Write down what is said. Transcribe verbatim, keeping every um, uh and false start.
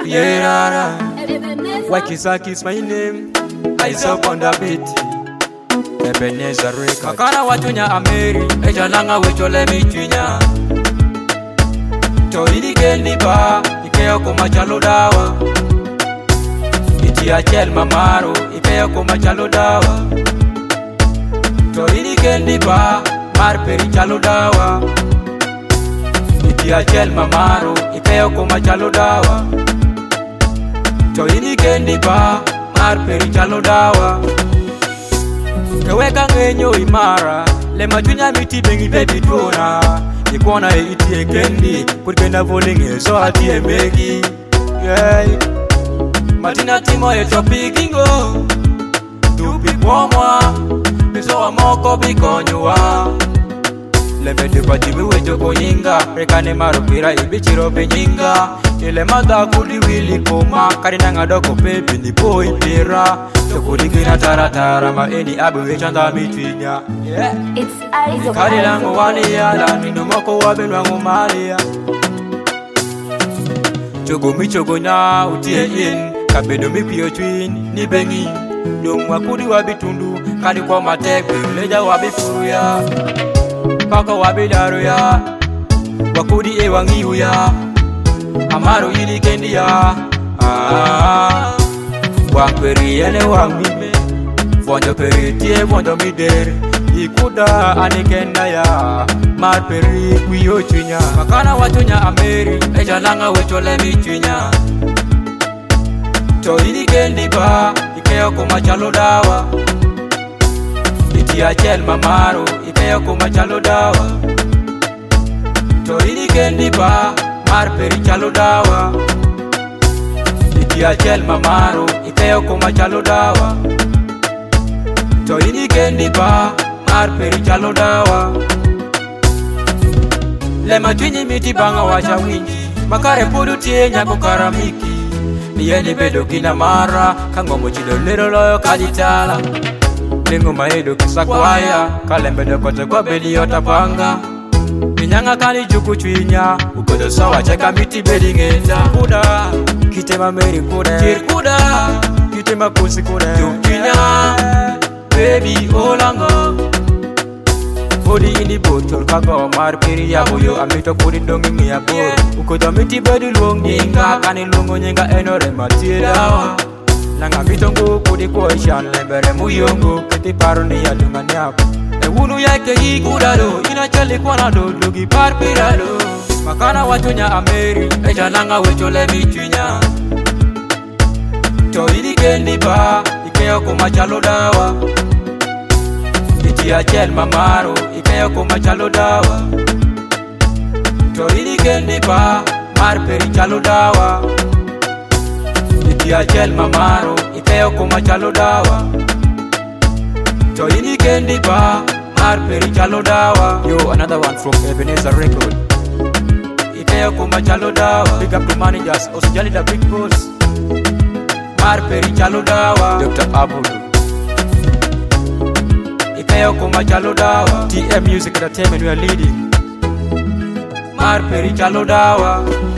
Pierara. Wakisaki is my name. I up on the beat. Ebenezer Records. Makana watunya Ameri. Ejananga wechole michinya. Toili gendi ba. Ikea kumachalo dawa. Itia chel mamaro. Ikea kumachalo dawa. Toili gendi ba. Marperi chalo dawa. Itia chel mamaro. Ikea kumachalo dawa. Toili gendi ba. Marperi chalo dawa. Keweka ngenyo imara. Le majunya miti bengi baby tuona. Ikona e itie kendi. Kurikenda volinge so ati emegi. Yeah. Matina timo e topikingo. Dupi pomwa. Miso wa moko bikonyua. Lebe dupa jibi wejo konyinga. Rekane marupira ibichiro penyinga. Ile mada kudi wili koma. Karina ngadoko pepi ni boy pira. Tokudi gina tara tara. Ma eni abu wechanda mitwinya. Yeah. It's eyes of Kari langu wali ya. La minu moko wabinu wangu mali ya. Chogo mi chogo na utie in. Kabedo mi piyo chwin. Ni bengi. Dong wakudi wabitundu. Kadi kwa matekwe. Leja wabifuru ya. Paka wabidaru ya. Wakudi e wangiu ya. Amaro ili kendi ya. Ah. Wamperi ene wangime. Fonjo peri tie fonjo mideri. Ikuda anikenda ya. Marperi kuyo chinya. Makana watunya Ameri. Ejananga wechole michinya. To ili kendi ba. Ikea kumachalo dawa. Itia chel mamaro. Ikea kumachalo dawa. To ili kendi ba. Marperi chalo dawa. Itia chel mamaro. Ikea kumachalo dawa. To ili kendi ba. Marperi chalo dawa. Le majunyi miti banga wacha winji. Makare pudu tie nyako karamiki. Niyeni bedo kina mara. Kango mochido lero loyo kaditala. Lingu maedo kisakwaya. Kalembedo kote kwa beli otapanga. Minyanga kani juku chwinya. Ukodo sawa cheka miti beli ngenda. Kuda kitema meri kuda. Kir kuda kitema kusi kuda. Chwinya baby olango. Body in the bottle kago marperi ya boyo. Amito kuri dongi miya boro. Ukodo miti bedi luong nyinga. Kani lungo nyinga enore matie dawa. Nanga mitongo kudi kwa ishan. Lembere muyongo kiti paro ni ya dunga nyapo. Ewunu yake hii kudado. Inachali kwa na do. Lugi parpirado. Makana watunya Ameri. Ejananga wechole michinya. To ili kendi ba. Ikea kumachalo dawa. Itia chel mamaro. Ikea kumachalo dawa. To ili kendi ba. Marperi chalo dawa. Itia chel mamaro. Ikea kumachalo dawa. To ili kendi ba. Marperi chalo dawa. Yo, another one from Ebenezer Records. Ikea kumachalo dawa. Big up to managers. Osijali the big boss. Marperi chalo dawa. Doctor Abulu. Ikea kumachalo dawa. T M Music Entertainment we are leading. Marperi chalo dawa.